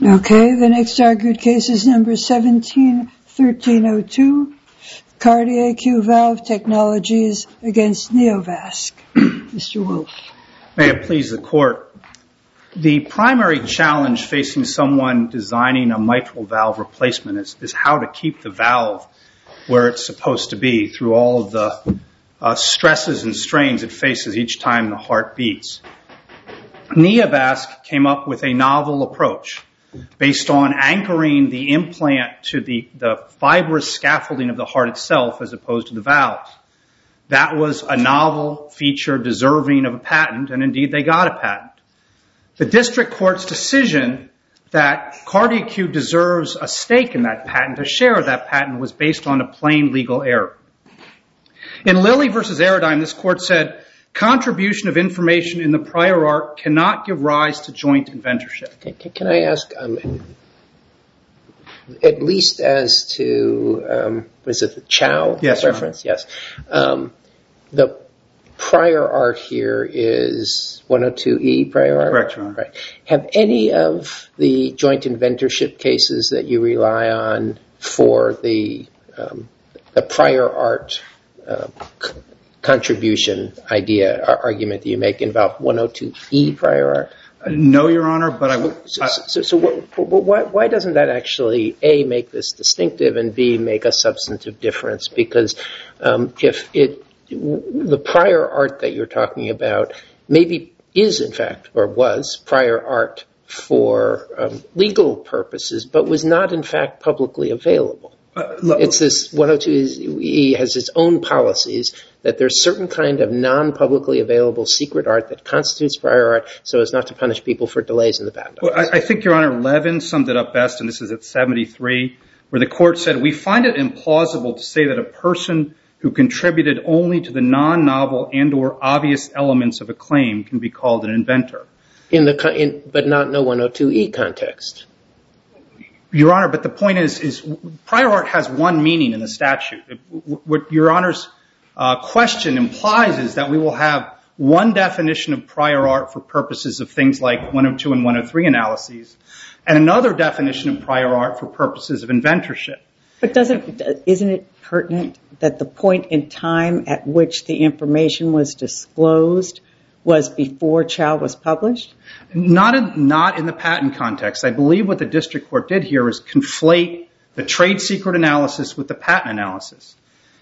Okay, the next argued case is number 17-1302, CardiAQ Valve Technologies against Neovasc. Mr. Wolf. May it please the Court. The primary challenge facing someone designing a mitral valve replacement is how to keep the valve where it's supposed to be through all of the stresses and strains it faces each time the heart beats. Neovasc came up with a novel approach based on anchoring the implant to the fibrous scaffolding of the heart itself as opposed to the valves. That was a novel feature deserving of a patent, and indeed they got a patent. The district court's decision that CardiAQ deserves a stake in that patent, a share of that patent, was based on a plain legal error. In Lilly v. Aerodyne, this court said, contribution of information in the prior art cannot give rise to joint inventorship. Can I ask, at least as to, was it the Chow reference? Yes. The prior art here is 102E prior art? Correct, Your Honor. Right. Have any of the joint inventorship cases that you rely on for the prior art contribution argument that you make involve 102E prior art? No, Your Honor, but I would... So why doesn't that actually, A, make this distinctive, and B, make a substantive difference? Because if the prior art that you're talking about maybe is, in fact, or was prior art for legal purposes, but was not, in fact, publicly available. It's this 102E has its own policies that there's certain kind of non-publicly available secret art that constitutes prior art so as not to punish people for delays in the patent office. Well, I think, Your Honor, Levin summed it up best, and this is at 73, where the court said, we find it implausible to say that a person who contributed only to the non-novel and or obvious elements of a claim can be called an inventor. But not in a 102E context. Your Honor, but the point is prior art has one meaning in the statute. What Your Honor's question implies is that we will have one definition of prior art for purposes of things like 102 and 103 analyses, and another definition of prior art for purposes of inventorship. But isn't it pertinent that the point in time at which the information was disclosed was before Chow was published? Not in the patent context. I believe what the district court did here is conflate the trade secret analysis with the patent analysis.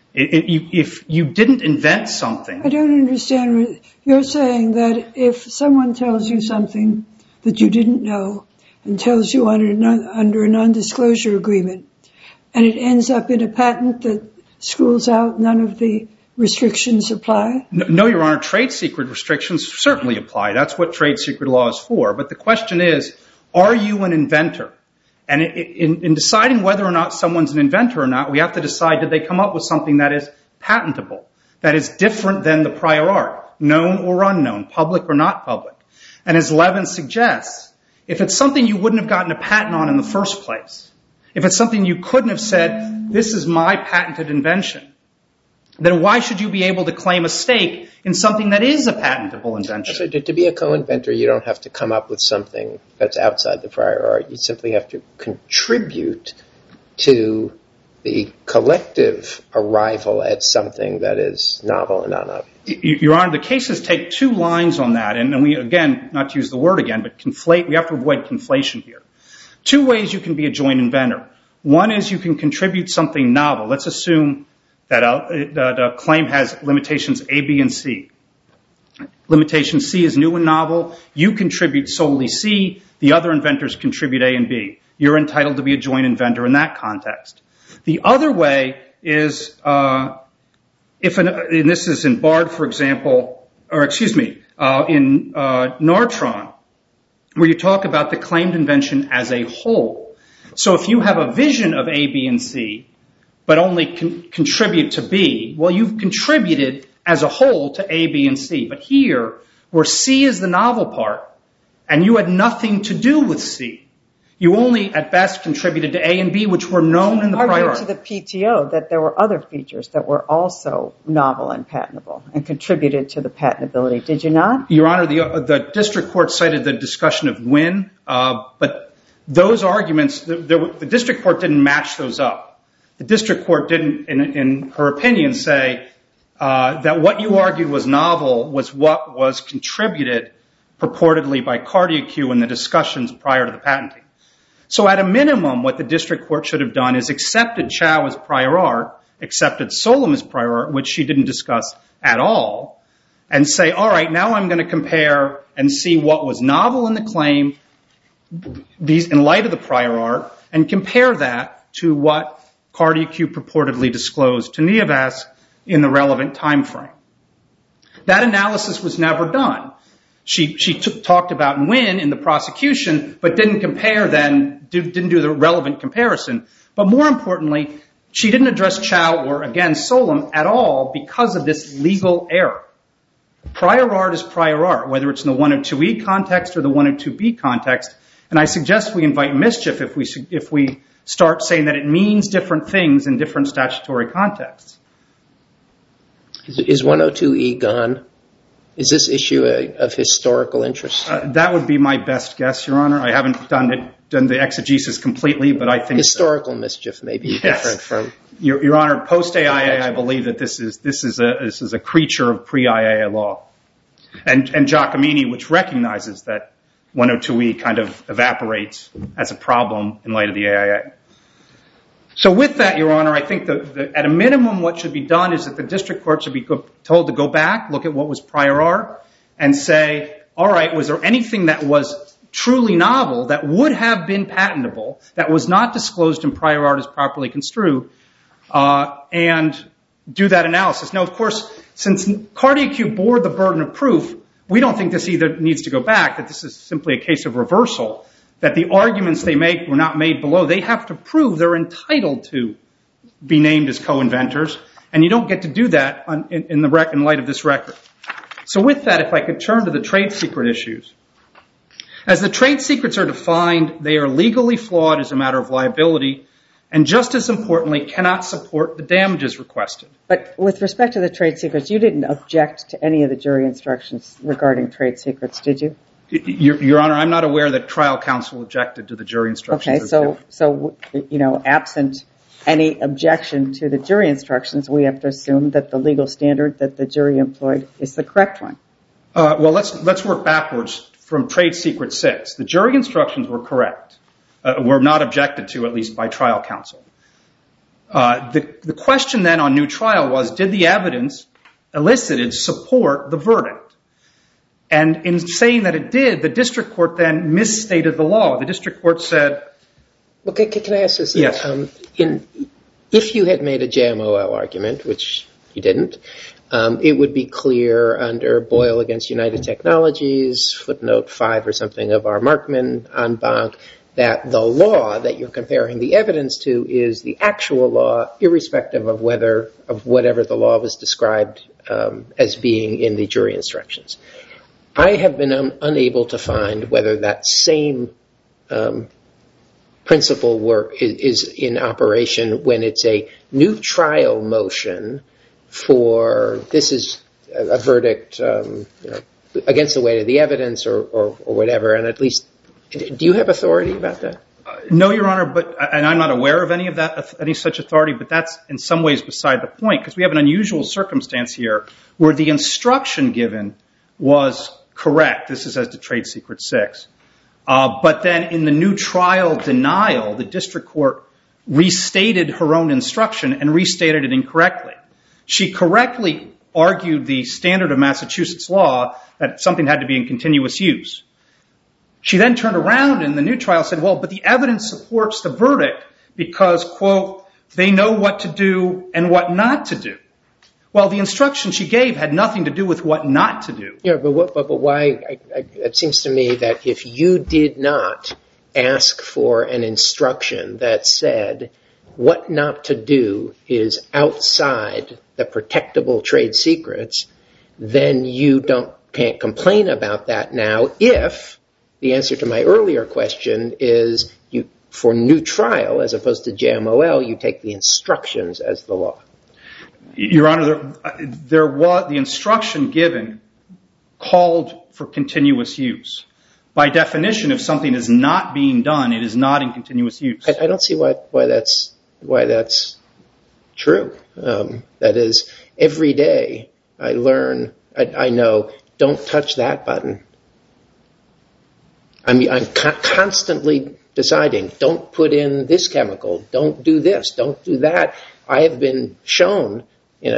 If you didn't invent something... I don't understand. You're saying that if someone tells you something that you didn't know and tells you under a non-disclosure agreement, and it ends up in a patent that schools out none of the restrictions apply? No, Your Honor. Trade secret restrictions certainly apply. That's what trade secret law is for. But the question is, are you an inventor? And in deciding whether or not someone's an inventor or not, we have to decide, did they come up with something that is patentable, that is different than the prior art, known or unknown, public or not public? And as Levin suggests, if it's something you wouldn't have gotten a patent on in the first place, if it's something you couldn't have said, this is my patented invention, then why should you be able to claim a stake in something that is a patentable invention? So to be a co-inventor, you don't have to come up with something that's outside the prior art. You simply have to contribute to the collective arrival at something that is novel and non-obvious. Your Honor, the cases take two lines on that. And we, again, not to use the word again, but conflate. We have to avoid conflation here. Two ways you can be a joint inventor. One is you can contribute something novel. Let's assume that a claim has limitations A, B, and C. Limitation C is new and novel. You contribute solely C. The other inventors contribute A and B. You're entitled to be a joint inventor in that context. The other way is, and this is in Bard, for example, or excuse me, in Nortron, where you talk about the claimed invention as a whole. So if you have a vision of A, B, and C, but only contribute to B, well, you've contributed as a whole to A, B, and C. But here, where C is the novel part, and you had nothing to do with C, you only, at best, contributed to A and B, which were known in the prior art. You argued to the PTO that there were other features that were also novel and patentable and contributed to the patentability. Did you not? Your Honor, the district court cited the discussion of Nguyen, but those arguments, the district court didn't match those up. The district court didn't, in her opinion, say that what you argued was novel was what was contributed purportedly by CardiaQ in the discussions prior to the patenting. So at a minimum, what the district court should have done is accepted Chow as prior art, accepted Solem as prior art, which she didn't discuss at all, and say, all right, now I'm going to compare and see what was novel in the claim in light of the prior art, and compare that to what CardiaQ purportedly disclosed to Neovasc in the relevant time frame. That analysis was never done. She talked about Nguyen in the prosecution, but didn't compare then, didn't do the relevant comparison. But more importantly, she didn't address Chow or, again, Solem at all because of this legal error. Prior art is prior art, whether it's in the 102E context or the 102B context. And I suggest we invite mischief if we start saying that it means different things in different statutory contexts. Is 102E gone? Is this issue of historical interest? That would be my best guess, Your Honor. I haven't done the exegesis completely, but I think historical mischief may be different from. Your Honor, post AIA, I believe that this is a creature of pre-IAA law, and Giacomini, which recognizes that 102E kind of evaporates as a problem in light of the AIA. So with that, Your Honor, I think that at a minimum what should be done is that the district court should be told to go back, look at what was prior art, and say, all right, was there anything that was truly novel that would have been patentable, that was not disclosed in prior art as properly construed, and do that analysis. Now, of course, since CardiaQ bore the burden of proof, we don't think this either needs to go back, that this is simply a case of reversal, that the arguments they make were not made below. They have to prove they're entitled to be named as co-inventors, and you don't get to do that in light of this record. So with that, if I could turn to the trade secret issues. As the trade secrets are defined, they are legally flawed as a matter of liability, and just as importantly, cannot support the damages requested. But with respect to the trade secrets, you didn't object to any of the jury instructions regarding trade secrets, did you? Your Honor, I'm not aware that trial counsel objected to the jury instructions. Okay, so absent any objection to the jury instructions, we have to assume that the legal standard that the jury employed is the correct one. Well, let's work backwards from Trade Secret 6. The jury instructions were correct, were not objected to, at least by trial counsel. The question then on new trial was, did the evidence elicited support the verdict? And in saying that it did, the district court then misstated the law. The district court said... Okay, can I ask this? Yes. If you had made a JMOL argument, which you didn't, it would be clear under Boyle against United Technologies, footnote 5 or something of our Markman en banc, that the law that you're comparing the evidence to is the actual law, irrespective of whatever the law was described as being in the jury instructions. I have been unable to find whether that same principle is in operation when it's a new trial motion for this is a verdict against the weight of the evidence or whatever. And at least, do you have authority about that? No, Your Honor, and I'm not aware of any such authority, but that's in some ways beside the point, because we have an unusual circumstance here where the instruction given was correct. This is as to Trade Secret 6. But then in the new trial denial, the district court restated her own instruction and restated it incorrectly. She correctly argued the standard of Massachusetts law that something had to be in continuous use. She then turned around in the new trial and said, well, but the evidence supports the verdict because, quote, they know what to do and what not to do. Well, the instruction she gave had nothing to do with what not to do. Yeah, but why? It seems to me that if you did not ask for an instruction that said what not to do is outside the protectable trade secrets, then you can't complain about that now if the answer to my earlier question is for new trial, as opposed to JMOL, you take the instructions as the law. Your Honor, the instruction given called for continuous use. By definition, if something is not being done, it is not in continuous use. I don't see why that's true. That is, every day I learn, I know, don't touch that button. I'm constantly deciding, don't put in this chemical, don't do this, don't do that. I have been shown in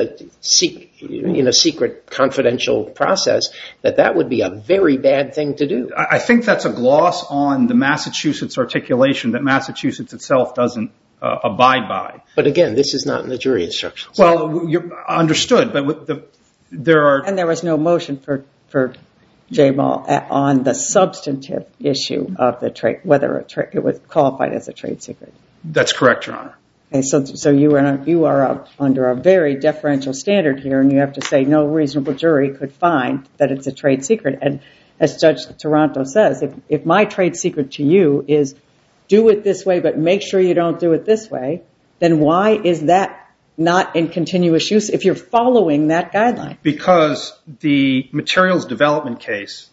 a secret confidential process that would be a very bad thing to do. I think that's a gloss on the Massachusetts articulation that Massachusetts itself doesn't abide by. But again, this is not in the jury instructions. Well, you're understood, but there are... And there was no motion for Jamal on the substantive issue of the trade, whether it was qualified as a trade secret. That's correct, Your Honor. Okay, so you are under a very deferential standard here, and you have to say no reasonable jury could find that it's a trade secret. And as Judge Taranto says, if my trade secret to you is do it this way, but make sure you don't do it this way, then why is that not in continuous use if you're following that guideline? Because the materials development case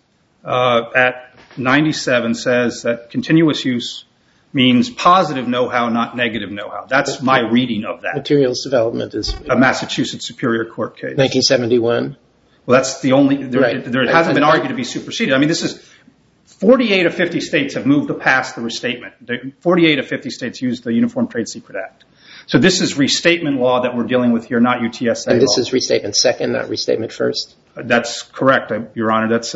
at 97 says that continuous use means positive know-how, not negative know-how. That's my reading of that. Materials development is... A Massachusetts Superior Court case. 1971? Well, that's the only... Right. There hasn't been argued to be superseded. I mean, this is... 48 of 50 states have moved past the restatement. 48 of 50 states use the Uniform Trade Secret Act. So this is restatement law that we're dealing with here, not UTSA law. And this is restatement second, not restatement first? That's correct, Your Honor. That's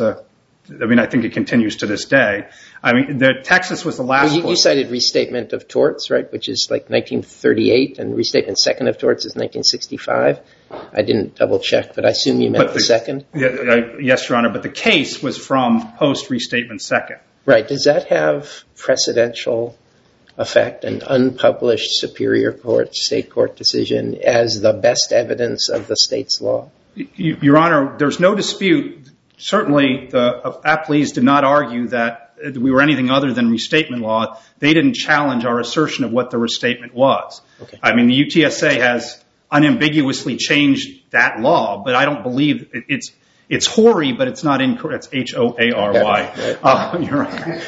I think it continues to this day. I mean, Texas was the last... Well, you cited restatement of torts, right, which is like 1938, and restatement second of torts is 1965. I didn't double check, but I assume you meant the second? Yes, Your Honor, but the case was from post-restatement second. Right. Does that have precedential effect, an unpublished Superior Court, state court decision, as the best evidence of the state's law? Your Honor, there's no dispute. Certainly, the appellees did not argue that we were anything other than restatement law. They didn't challenge our assertion of what the restatement was. Okay. I mean, the UTSA has unambiguously changed that law, but I don't believe it's hoary, but it's not incorrect. It's Hoary. You're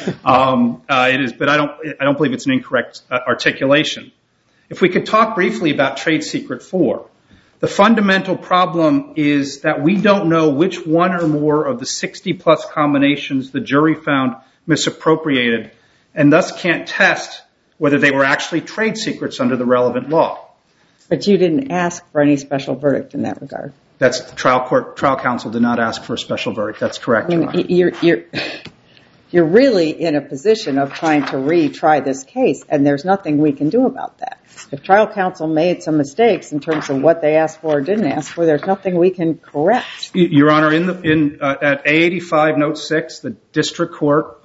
right. It is, but I don't believe it's an incorrect articulation. If we could talk briefly about Trade Secret 4. The fundamental problem is that we don't know which one or more of the 60-plus combinations the jury found misappropriated, and thus can't test whether they were actually trade secrets under the relevant law. But you didn't ask for any special verdict in that regard. That's trial counsel did not ask for a special verdict. That's correct, Your Honor. You're really in a position of trying to retry this case, and there's nothing we can do about that. If trial counsel made some mistakes in terms of what they asked for or didn't ask for, there's nothing we can correct. Your Honor, at A85 Note 6, the district court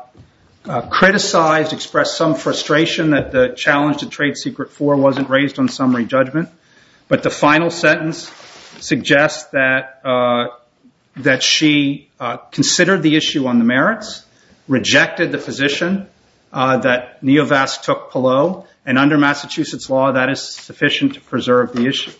expressed some frustration that the challenge to Trade Secret 4 wasn't raised on summary judgment, but the final sentence suggests that she considered the issue on the merits, rejected the position that Neovasc took below, and under Massachusetts law, that is sufficient to preserve the issue.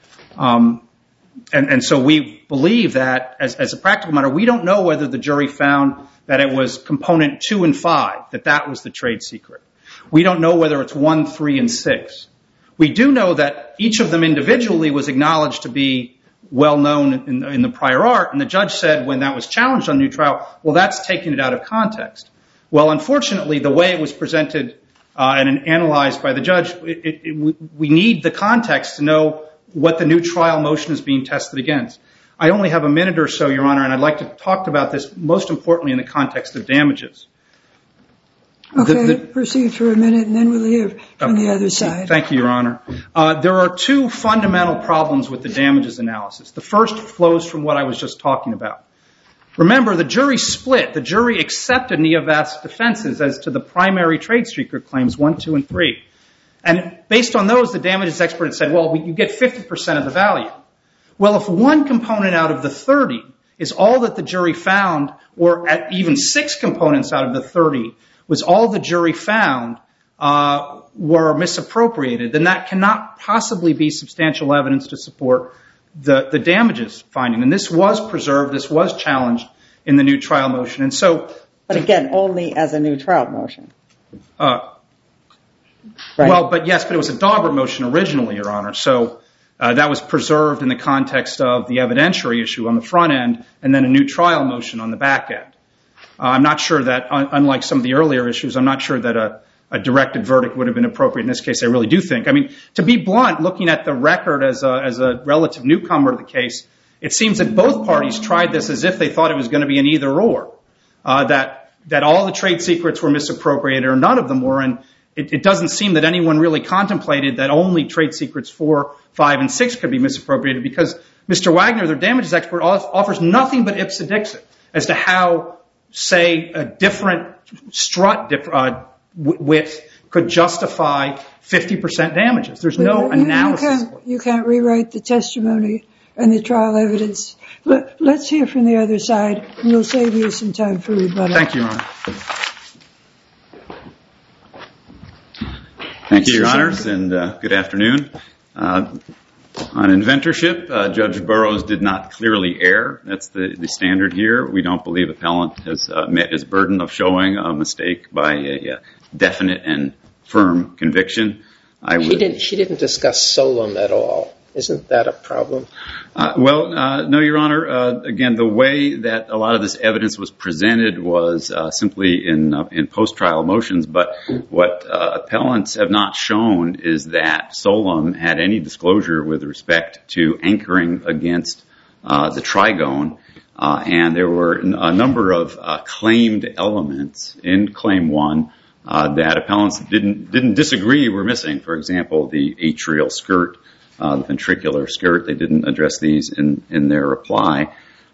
And so we believe that, as a practical matter, we don't know whether the jury found that it was component 2 and 5, that was the trade secret. We don't know whether it's 1, 3, and 6. We do know that each of them individually was acknowledged to be well-known in the prior art, and the judge said when that was challenged on new trial, well, that's taking it out of context. Well, unfortunately, the way it was presented and analyzed by the judge, we need the context to know what the new trial motion is being tested against. I only have a minute or so, Your Honor, and I'd like to talk about this most importantly in the context of damages. Okay, proceed for a minute, and then we'll hear from the other side. Thank you, Your Honor. There are two fundamental problems with the damages analysis. The first flows from what I was just talking about. Remember, the jury split. The jury accepted Neovasc's defenses as to the primary trade secret claims 1, 2, and 3. And based on those, the damages expert said, well, you get 50% of the value. Well, if one component out of the 30 is all that the jury found, or at even 6 components out of the 30 was all the jury found were misappropriated, then that cannot possibly be substantial evidence to support the damages finding. And this was preserved. This was challenged in the new trial motion. And so But again, only as a new trial motion. Right. Well, but it was a Daubert motion originally, Your Honor. So that was preserved in the context of the evidentiary issue on the front end and then a new trial motion on the back end. I'm not sure that, unlike some of the earlier issues, I'm not sure that a directed verdict would have been appropriate in this case. I really do think. I mean, to be blunt, looking at the record as a relative newcomer to the case, it seems that both parties tried this as if they thought it was going to be an either or, that all the trade secrets were misappropriated or none of them were, and it doesn't seem that anyone really contemplated that only trade secrets 4, 5, and 6 could be misappropriated because Mr. Wagner, their damages expert, offers nothing but ipsa dixit as to how, say, a different strut width could justify 50% damages. There's no analysis. You can't rewrite the testimony and the trial evidence. Let's hear from the other side, and we'll save you some time for rebuttal. Thank you, Your Honor. Thank you, Your Honors, and good afternoon. On inventorship, Judge Burroughs did not clearly err. That's the standard here. We don't believe appellant has met his burden of showing a mistake by a definite and firm conviction. She didn't discuss Solem at all. Isn't that a problem? No, Your Honor. Again, the way that a lot of this evidence was presented was simply in post-trial motions, but what appellants have not shown is that Solem had any disclosure with respect to anchoring against the trigone, and there were a number of claimed elements in Claim 1 that appellants didn't disagree were missing. For example, the atrial skirt, the ventricular skirt. They didn't address these in their reply.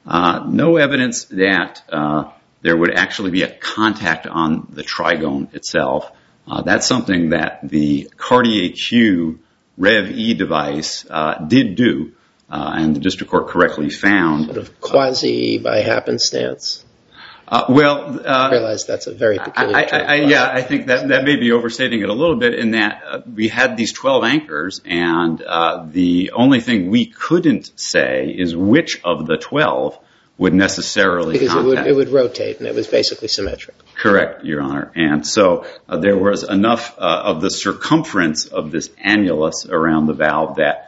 No evidence that there would actually be a contact on the trigone itself. That's something that the Cartier Q Rev-E device did do, and the district court correctly found. Sort of quasi by happenstance. I realize that's a very peculiar term. I think that may be overstating it a little bit in that we had these 12 anchors, and the only thing we couldn't say is which of the 12 would necessarily contact. Because it would rotate, and it was basically symmetric. Correct, Your Honor. And so there was enough of the circumference of this annulus around the valve that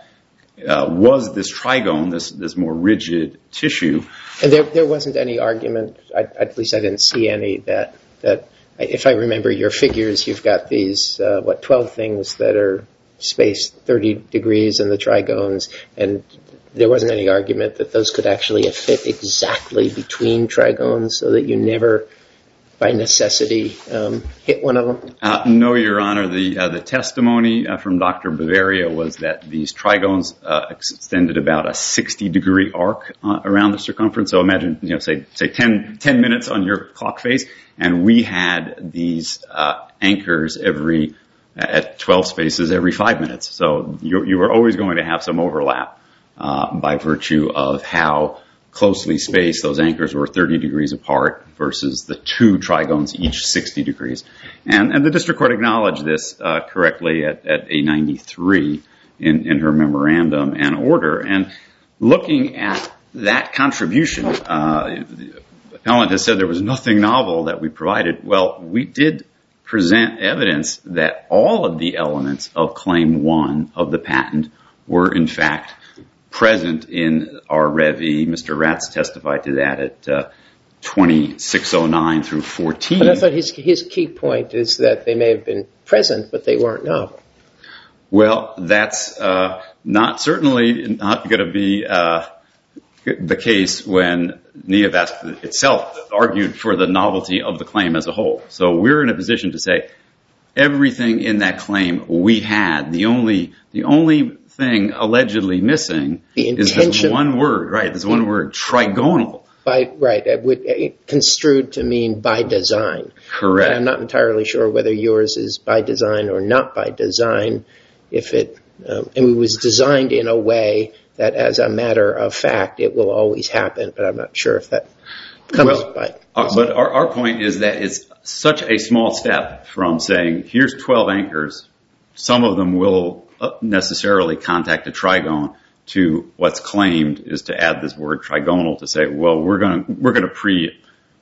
was this trigone, this more rigid tissue. And there wasn't any argument, at least I didn't see any, that if I remember your figures, you've got these, 12 things that are spaced 30 degrees in the trigones, and there wasn't any argument that those could actually fit exactly between trigones so that you never, by necessity, hit one of them? No, Your Honor. The testimony from Dr. Bavaria was that these trigones extended about a 60-degree arc around the circumference. So imagine, say 10 minutes on your clock face, and we had these anchors at 12 spaces every 5 minutes. So you were always going to have some overlap by virtue of how closely spaced those anchors were 30 degrees apart versus the two trigones each 60 degrees. And the district court acknowledged this correctly at A93 in her memorandum and order. And looking at that contribution, the appellant has said there was nothing novel that we provided. Well, we did present evidence that all of the elements of Claim 1 of the patent were in fact present in our Rev-E. Mr. Ratz testified to that at 2609 through 14. But I thought his key point is that they may have been present, but they weren't novel. Well, that's certainly not going to be the case when Neovasc itself argued for the novelty of the claim as a whole. So we're in a position to say everything in that claim we had. The only thing allegedly missing is this one word, right? This one word, trigonal. Construed to mean by design. Correct. And I'm not entirely sure whether yours is by design or not by design. It was designed in a way that, as a matter of fact, it will always happen. But I'm not sure if that comes by. But our point is that it's such a small step from saying, here's 12 anchors. Some of them will necessarily contact a trigone, to what's claimed is to add this word trigonal to say, well, we're going to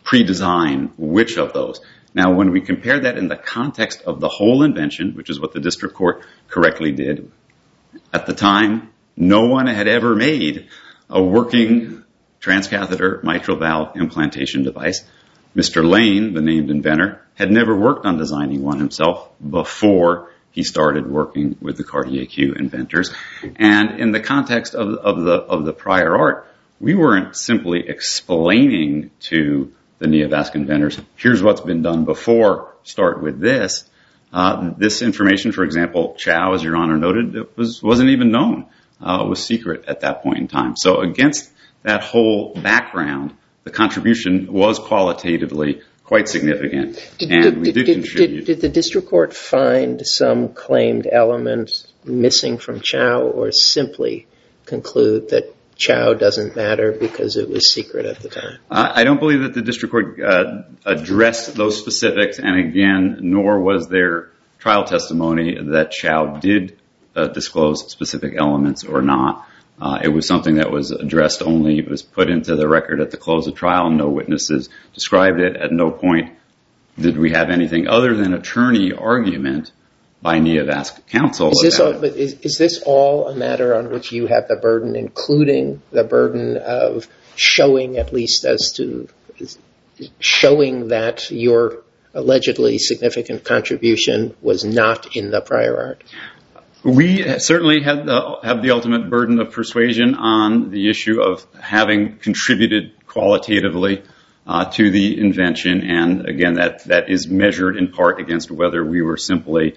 pre-design which of those. Now, when we compare that in the context of the whole invention, which is what the district court correctly did, at the time, no one had ever made a working transcatheter mitral valve implantation device. Mr. Lane, the named inventor, had never worked on designing one himself before he started working with the CardiAQ inventors. And in the context of the prior art, we weren't simply explaining to the Neovasc inventors, here's what's been done before, start with this. This information, for example, Chow, as Your Honor noted, wasn't even known. It was secret at that point in time. So against that whole background, the contribution was qualitatively quite significant, and we did contribute. Did the district court find some claimed element missing from Chow, or simply conclude that Chow doesn't matter because it was secret at the time? I don't believe that the district court addressed those specifics, and again, nor was there trial testimony that Chow did disclose specific elements or not. It was something that was addressed only. It was put into the record at the close of trial. No witnesses described it. At no point did we have anything other than attorney argument by Neovasc counsel. Is this all a matter on which you have the burden, including the burden of showing, at least as to showing that your allegedly significant contribution was not in the prior art? We certainly have the ultimate burden of persuasion on the issue of having contributed qualitatively to the invention, and again, that is measured in part against whether we were simply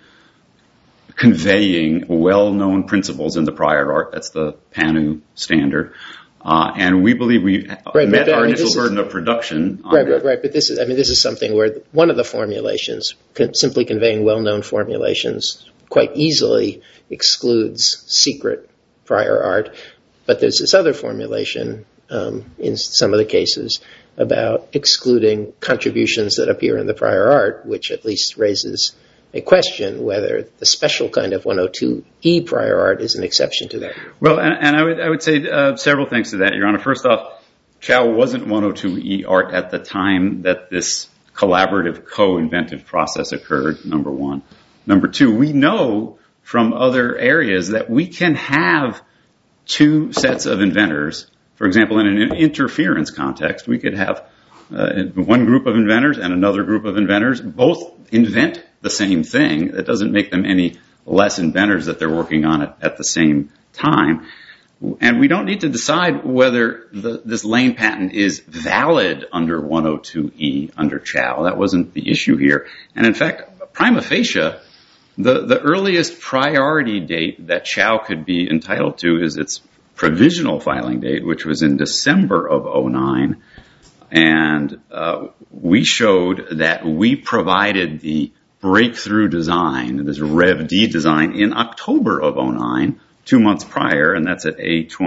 conveying well-known principles in the prior art. That's the PANU standard. And we believe we met our initial burden of production. Right. But this is something where one of the formulations, simply conveying well-known formulations, quite easily excludes secret prior art. But there's this other formulation in some of the cases about excluding contributions that appear in the prior art, which at least raises a question whether the special kind of 102E prior art is an exception to that. Well, and I would say several things to that, Your Honor. First off, Chow wasn't 102E art at the time that this collaborative co-inventive process occurred, number one. Number two, we know from other areas that we can have two sets of inventors. For example, in an interference context, we could have one group of inventors and another group of inventors both invent the same thing. That doesn't make them any less inventors that they're working on it at the same time. And we don't need to decide whether this Lane patent is valid under 102E under Chow. That wasn't the issue here. And in fact, prima facie, the earliest priority date that Chow could be entitled to is its provisional filing date, which was in December of 2009. And we showed that we provided the breakthrough design, this Rev D design, in October of 2009, 2 months prior, and that's at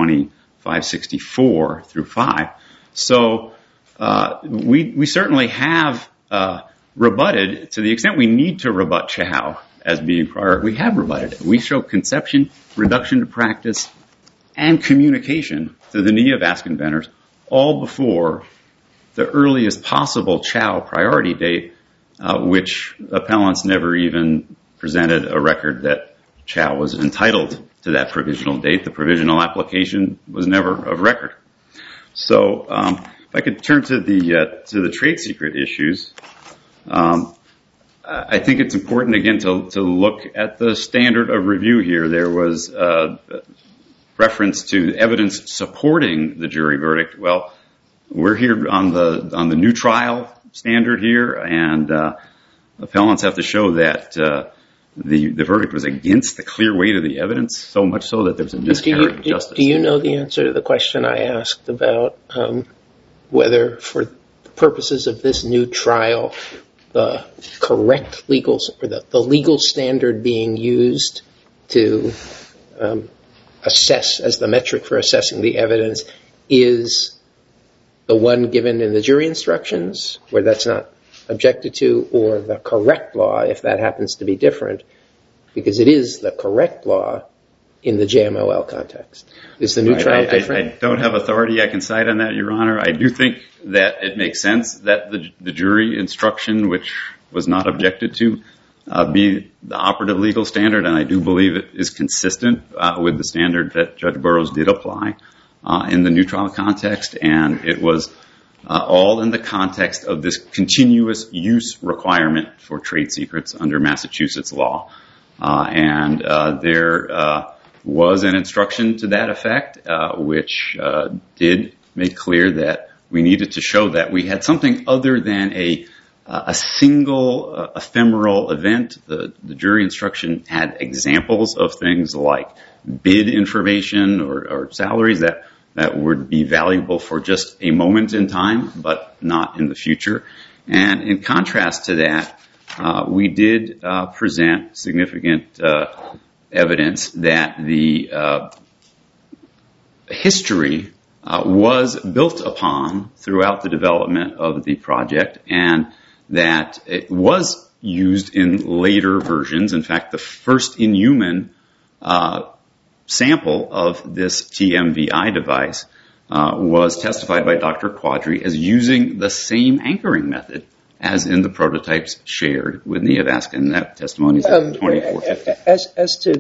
A2564 through 5. So we certainly have rebutted, to the extent we need to rebut Chow as being prior, we have rebutted it. We show conception, reduction to practice, and communication to the Neovasc inventors all before the earliest possible Chow priority date, which appellants never even presented a record that Chow was entitled to that provisional date. The provisional application was never of record. So if I could turn to the trade secret issues, I think it's important again to look at the standard of review here. There was reference to evidence supporting the jury verdict. Well, we're here on the new trial standard here, and appellants have to show that the verdict was against the clear weight of the evidence, so much so that there's a miscarriage of justice. Do you know the answer to the question I asked about whether, for the purposes of this new trial, the correct legal, or the legal standard being used to assess as the metric for assessing the evidence is the one given in the jury instructions, where that's not objected to, or the correct law, if that happens to be different? Because it is the correct law in the JMOL context? Is the new trial different? I don't have authority I can cite on that, Your Honor. I do think that it makes sense that the jury instruction, which was not objected to, be the operative legal standard, and I do believe it is consistent with the standard that Judge Burroughs did apply in the new trial context, and it was all in the context of this continuous use requirement for trade secrets under Massachusetts law. And there was an instruction to that effect, which did make clear that we needed to show that we had something other than a single ephemeral event. The jury instruction had examples of things like bid information or salaries that would be valuable for just a moment in time, but not in the future. And in contrast to that, we did present significant evidence that the history was built upon throughout the development of the project, and that it was used in later versions. In fact, the first in-human sample of this TMVI device was testified by Dr. Quadri as using the same anchoring method as in the prototypes shared with Neovasc, and that testimony is 2450. As to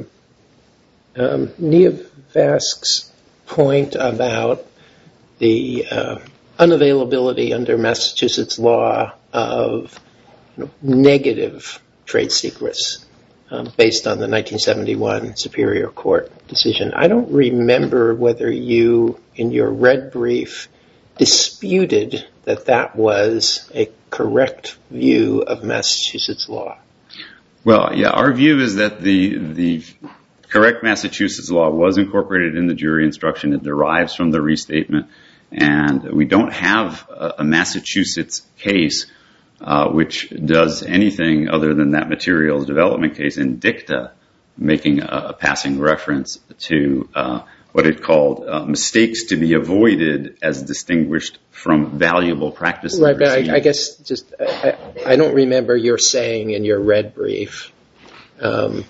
Neovasc's point about the unavailability under Massachusetts law of negative trade secrets based on the 1971 Superior Court decision, I don't remember whether you, in your red brief, disputed that was a correct view of Massachusetts law. Well, yeah, our view is that the correct Massachusetts law was incorporated in the jury instruction. It derives from the restatement, and we don't have a Massachusetts case which does anything other than that materials development case in dicta, making a passing reference to what it called mistakes to be avoided as distinguished from valuable practices. Right, but I guess just I don't remember your saying in your red brief the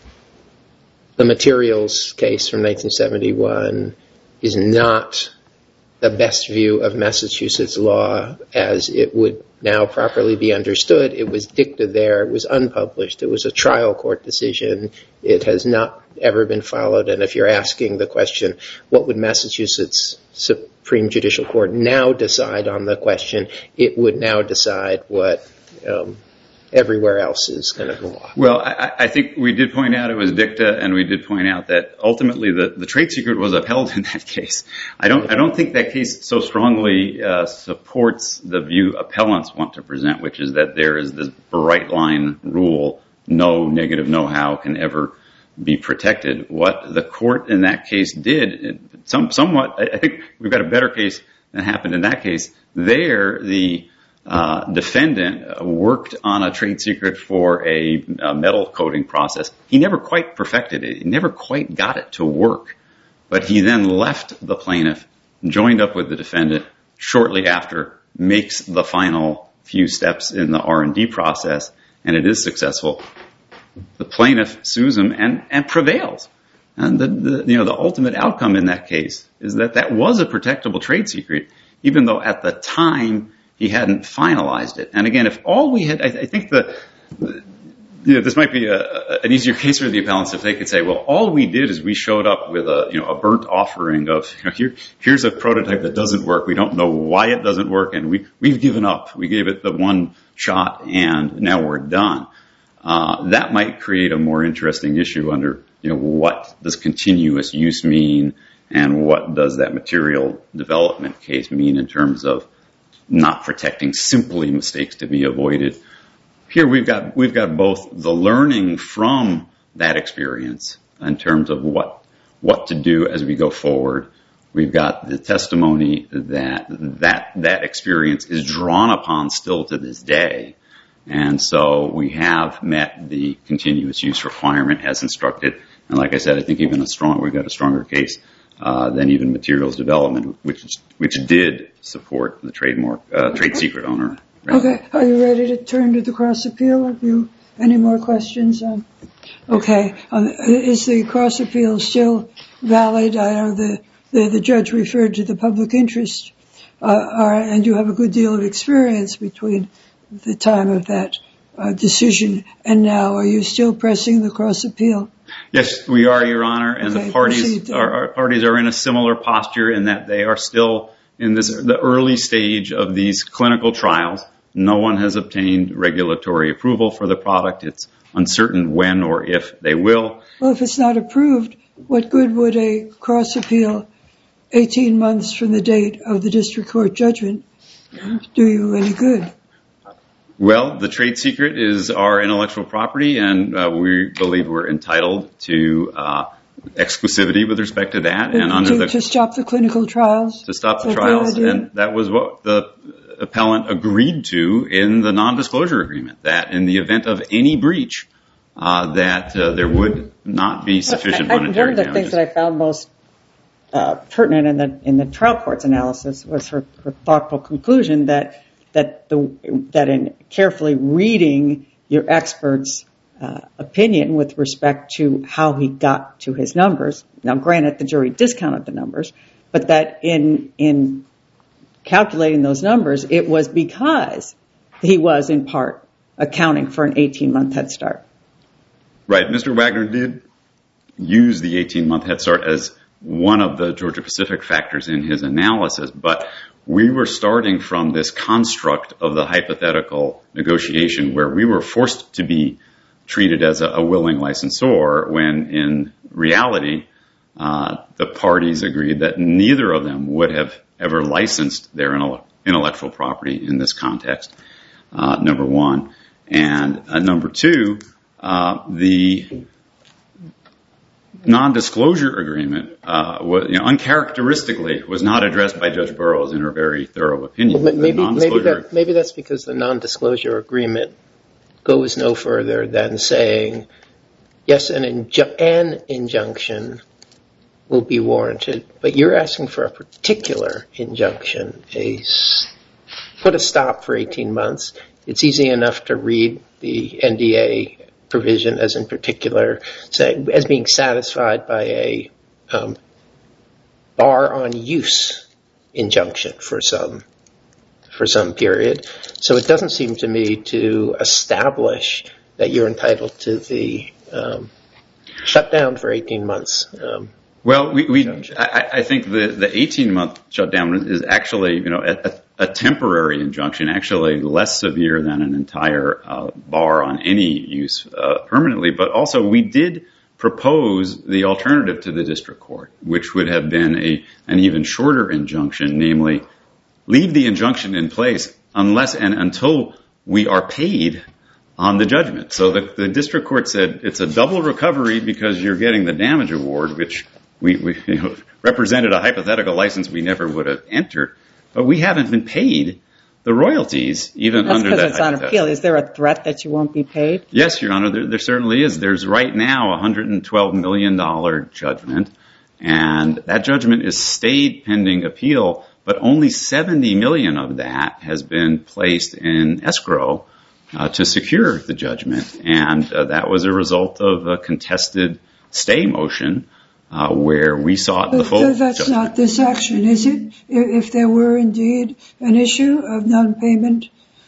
materials case from 1971 is not the best view of Massachusetts law as it would now properly be understood. It was dicta there. It was unpublished. It was a trial court decision. It has not ever been followed. And if you're asking the question, what would Massachusetts Supreme Judicial Court now decide on the question, it would now decide what everywhere else is kind of the law. Well, I think we did point out it was dicta, and we did point out that ultimately the trade secret was upheld in that case. I don't think that case so strongly supports the view appellants want to present, which is that there is this bright line rule, no negative know-how can ever be protected. What the court in that case did, somewhat, I think we've got a better case than happened in that case. There, the defendant worked on a trade secret for a metal coating process. He never quite perfected it. He never quite got it to work. But he then left the plaintiff, joined up with the defendant shortly after, makes the final few steps in the R&D process, and it is successful. The plaintiff sues him and prevails. And the ultimate outcome in that case is that was a protectable trade secret, even though at the time he hadn't finalized it. And again, if all we had, I think this might be an easier case for the appellants if they could say, well, all we did is we showed up with a burnt offering of here's a prototype that doesn't work. We don't know why it doesn't work, and we've given up. We gave it the one shot, and now we're done. That might create a more interesting issue under what does continuous use mean, and what does that material development case mean in terms of not protecting simply mistakes to be avoided. Here we've got both the learning from that experience in terms of what to do as we go forward. We've got the testimony that experience is drawn upon still to this day. And so we have met the continuous use requirement as instructed. And like I said, I think we've got a stronger case than even materials development, which did support the trade secret owner. Okay, are you ready to turn to the cross appeal? Have you Any more questions? Okay. Is the cross appeal still valid? I know the judge referred to the public interest, and you have a good deal of experience between the time of that decision and now. Are you still pressing the cross appeal? Yes, we are, Your Honor, and Okay, the parties are in a similar posture in that they are still in the early stage of these clinical trials. No one has obtained regulatory approval for the product. It's uncertain when or if they will. Well, if it's not approved, what good would a cross appeal 18 months from the date of the district court judgment do you any good? Well, the trade secret is our intellectual property, and we believe we're entitled to exclusivity with respect to that. And to stop the clinical trials? To stop the trials, and that was what the appellant agreed to in the nondisclosure agreement, that in the event of any breach, that there would not be sufficient monetary damages. One of the things that I found most pertinent in the trial court's analysis was her thoughtful conclusion that in carefully reading your expert's opinion with respect to how he got to his numbers, now granted the jury discounted the numbers, but that in calculating those numbers, it was because he was in part accounting for an 18-month head start. Right. Mr. Wagner did use the 18-month head start as one of the Georgia-Pacific factors in his analysis, but we were starting from this construct of the hypothetical negotiation where we were forced to be treated as a willing licensor when in reality the parties agreed that neither of them would have ever licensed their intellectual property in this context, number one. And number two, the nondisclosure agreement uncharacteristically was not addressed by Judge Burroughs in her very thorough opinion. Well, maybe that's because the nondisclosure agreement goes no further than saying, yes, an injunction will be warranted, but you're asking for a particular injunction, put a stop for 18 months. It's easy enough to read the NDA provision as in particular, as being satisfied by a bar on use injunction for some period. So it doesn't seem to me to establish that you're entitled to the shutdown for 18 months. Well, I think the 18-month shutdown is actually, a temporary injunction, actually less severe than an entire bar on any use permanently. But also, we did propose the alternative to the district court, which would have been an even shorter injunction, namely, leave the injunction in place unless and until we are paid on the judgment. So the district court said it's a double recovery because you're getting the damage award, which we represented a hypothetical license we never would have entered, but we haven't been paid the royalties even under that. That's because it's on appeal. Is there a threat that you won't be paid? Yes, Your Honor, there certainly is. There's right now a $112 million judgment, and that judgment is stayed pending appeal, but only $70 million of that has been placed in escrow to secure the judgment, and that was a result of a contested stay motion where we sought the full judgment. That's not this action, is it? If there were indeed an issue of non-payment,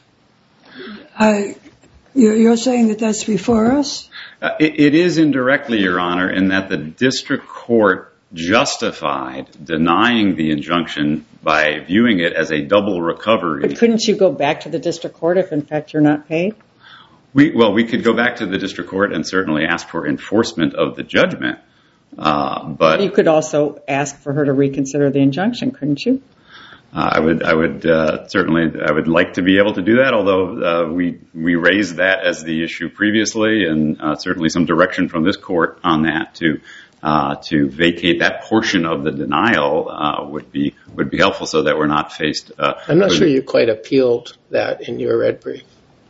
you're saying that that's before us? It is indirectly, Your Honor, in that the district court justified denying the injunction by viewing it as a double recovery. But couldn't you go back to the district court if, in fact, you're not paid? We could go back to the district court and certainly ask for enforcement of the judgment. But you could also ask for her to reconsider the injunction, couldn't you? I would like to be able to do that, although we raised that as the issue previously, and certainly some direction from this court on that to vacate that portion of the denial would be helpful, so that we're not faced. I'm not sure you quite appealed that in your red brief.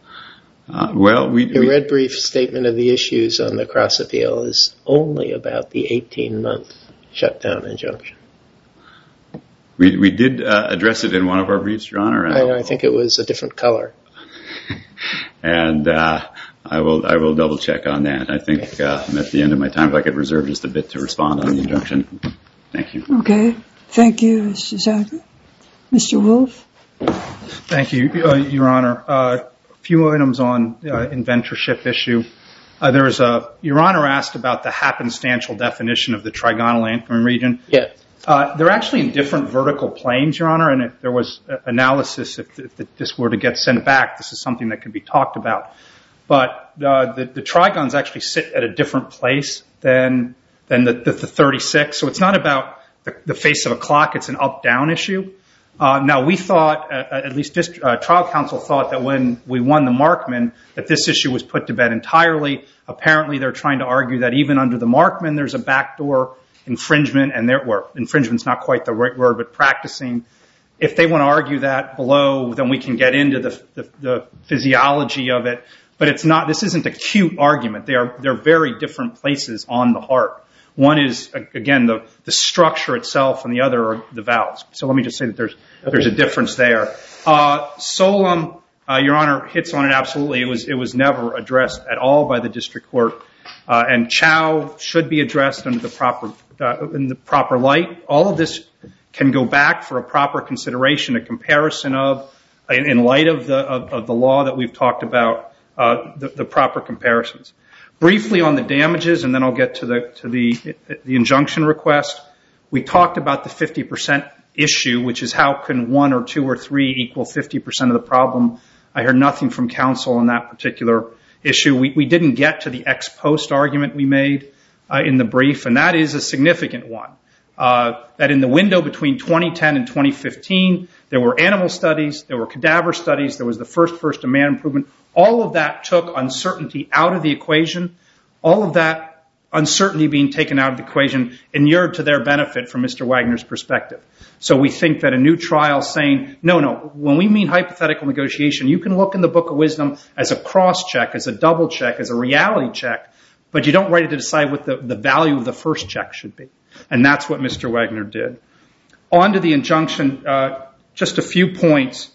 Your red brief statement of the issues on the cross appeal is only about the 18-month shutdown injunction. We did address it in one of our briefs, Your Honor. I think it was a different color. And I will double check on that. I think I'm at the end of my time. If I could reserve just a bit to respond on the injunction. Thank you. Okay. Thank you, Mr. Zaka. Mr. Wolf? Thank you, Your Honor. A few items on inventorship issue. Your Honor asked about the happenstantial definition of the trigonal anchoring region. Yes. They're actually in different vertical planes, Your Honor, and if there was analysis, if this were to get sent back, this is something that could be talked about. But the trigons actually sit at a different place than the 36, so it's not about the face of a clock, it's an up-down issue. Now, we thought, at least trial counsel thought that when we won the Markman, that this issue was put to bed entirely. Apparently, they're trying to argue that even under the Markman, there's a backdoor infringement, and infringement's not quite the right word, but practicing. If they want to argue that below, then we can get into the physiology of it. But it's not. This isn't a cute argument. They're very different places on the heart. One is, again, the structure itself, and the other are the valves. So let me just say that there's a difference there. Solem, Your Honor, hits on it absolutely. It was never addressed at all by the district court. And Chow should be addressed in the proper light. All of this can go back for a proper consideration, a comparison of, in light of the law that we've talked about, the proper comparisons. Briefly on the damages, and then I'll get to the injunction request. We talked about the 50% issue, which is how can 1 or 2 or 3 equal 50% of the problem. I heard nothing from counsel on that particular issue. We didn't get to the ex post argument we made in the brief, and that is a significant one. That in the window between 2010 and 2015, there were animal studies, there were cadaver studies, there was the first man improvement. All of that took uncertainty out of the equation. All of that uncertainty being taken out of the equation inured to their benefit from Mr. Wagner's perspective. So we think that a new trial saying, no, when we mean hypothetical negotiation, you can look in the Book of Wisdom as a cross-check, as a double check, as a reality check, but you don't write it to decide what the value of the first check should be. And that's what Mr. Wagner did. On to the injunction, just a few points.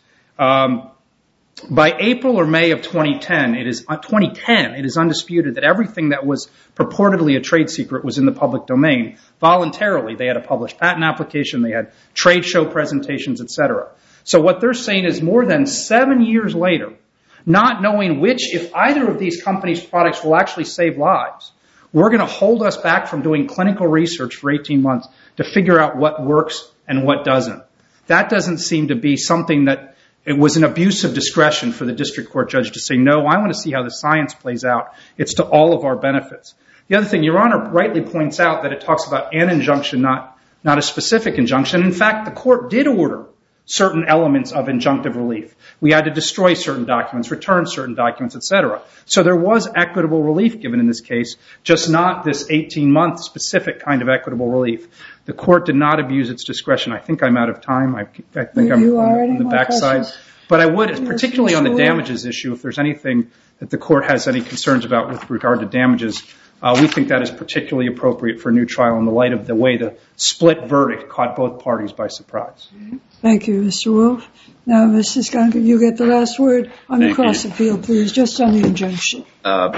By April or May of 2010, it is undisputed that everything that was purportedly a trade secret was in the public domain voluntarily. They had a published patent application, they had trade show presentations, etc. So what they're saying is more than 7 years later, not knowing if either of these companies' products will actually save lives, we're going to hold us back from doing clinical research for 18 months to figure out what works and what doesn't. That doesn't seem to be something that it was an abuse of discretion for the district court judge to say, no, I want to see how the science plays out. It's to all of our benefits. The other thing, Your Honor rightly points out that it talks about an injunction, not a specific injunction. In fact, the court did order certain elements of injunctive relief. We had to destroy certain documents, return certain documents, etc. So there was equitable relief given in this case, just not this 18-month specific kind of equitable relief. The court did not abuse its discretion. I think I'm out of time. I think I'm on the backside. But I would, particularly on the damages issue, if there's anything that the court has any concerns about with regard to damages, we think that is particularly appropriate for a new trial in the light of the way the split verdict caught both parties by surprise. Thank you, Mr. Wolf. Now, Mrs. Gunker, you get the last word on the cross appeal, please, just on the injunction.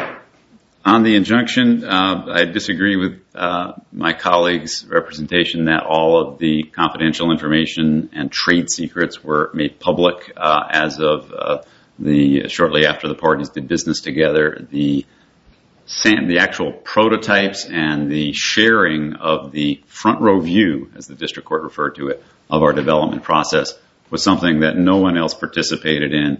On the injunction, I disagree with my colleague's representation that all of the confidential information and trade secrets were made public as of shortly after the parties did business together. The actual prototypes and the sharing of the front row view, as the district court referred to it, of our development process was something that no one else participated in,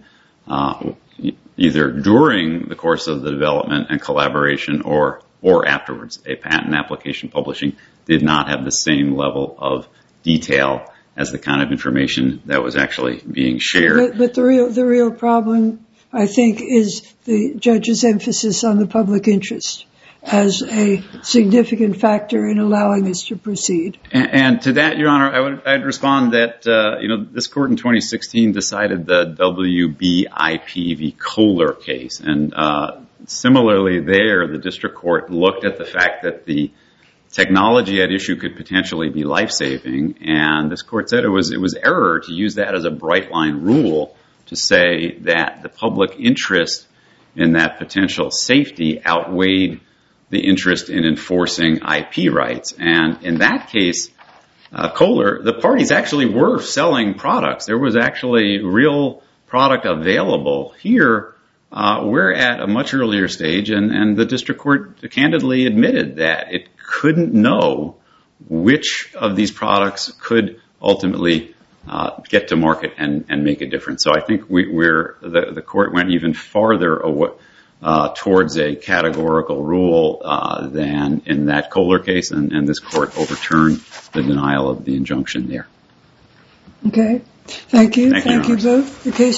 either during the course of the development and collaboration or afterwards. A patent application publishing did not have the same level of detail as the kind of information that was actually being shared. But the real problem, I think, is the judge's emphasis on the public interest as a significant factor in allowing us to proceed. And to that, Your Honor, I'd respond that this court in 2016 decided the WBIP v. Kohler case, and similarly there, the district court looked at the fact that the technology at issue could potentially be life-saving, and this court said it was error to use that as a bright line rule to say that the public interest in that potential safety outweighed the interest in enforcing IP rights. And in that case, Kohler, the parties actually were selling products. There was actually real product available. Here, we're at a much earlier stage, and the district court candidly admitted that it couldn't know which of these products could ultimately get to market and make a difference. So I think the court went even farther towards a categorical rule than in that Kohler case, and this court overturned the denial of the injunction there. Okay. Thank you. Thank you both. The case